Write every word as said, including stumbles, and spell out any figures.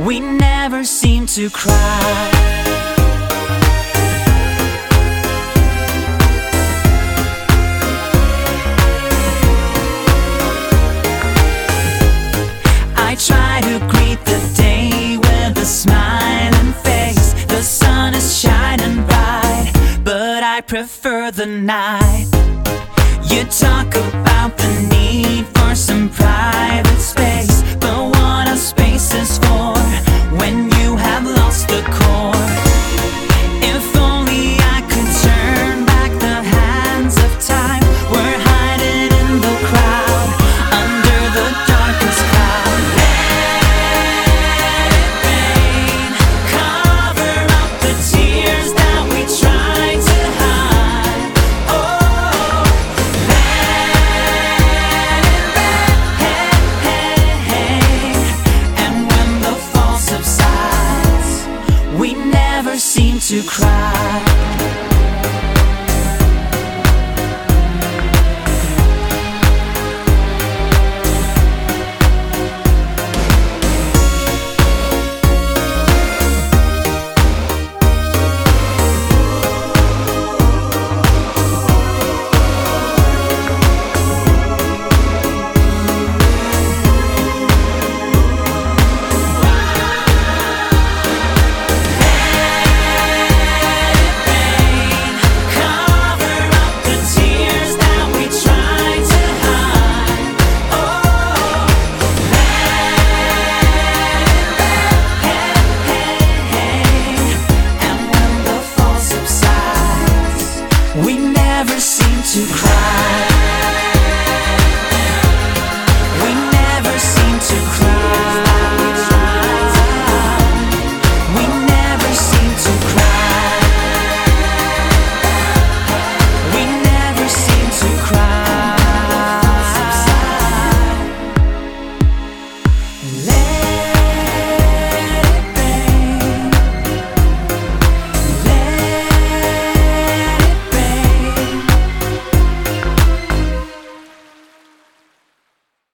We never seem to cry. I try to greet the day with a smiling face. The sun is shining bright, but I prefer the night. You talk about the need for some private space, but what a space is for when you have lost the core. If only I could turn back the hands of time. We're hiding in the crowd, under the darkest cloud. Let it rain, cover up the tears that we tried to hide. Oh, let it rain. And when the fall subsides, we never seem to cry.